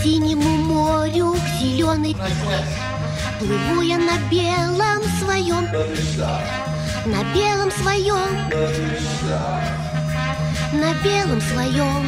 синему морю, к зеленой. Плыву я на белом своем, на белом своем, на белом своем.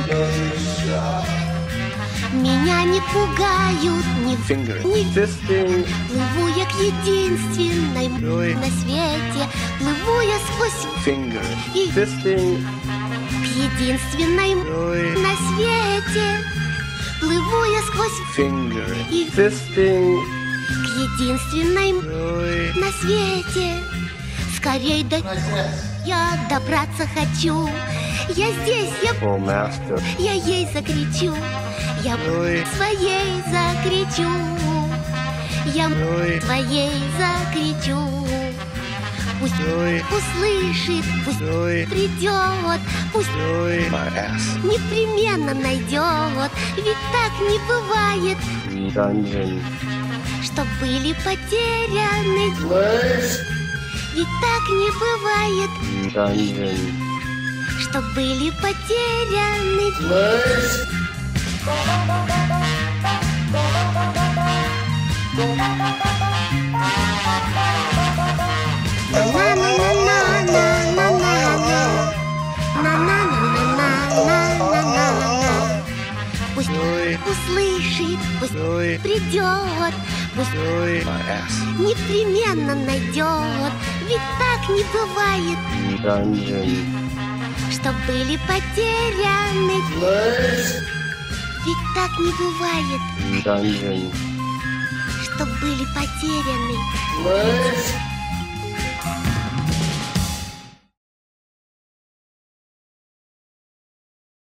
Меня не пугают ни Fisting. Плыву я к единственной на свете. Плыву я сквозь и Fisting. к единственной на свете. Плыву я сквозь и Fisting. к единственной на свете. Скорей я добраться хочу. Я здесь, Oh, master. я ей закричу. Я своей закричу. Я своей закричу. Пусть услышит, пусть придет, пусть My ass. непременно найдет. Ведь так не бывает, Dungeon. что были потеряны. Ведь так не бывает, Dungeon. что были потеряны. Пусть услышит, пусть придет, пусть My ass. непременно найдет. Ведь так не бывает, Dungeon. что были потеряны. Ведь так не бывает, Dungeon. что были потеряны.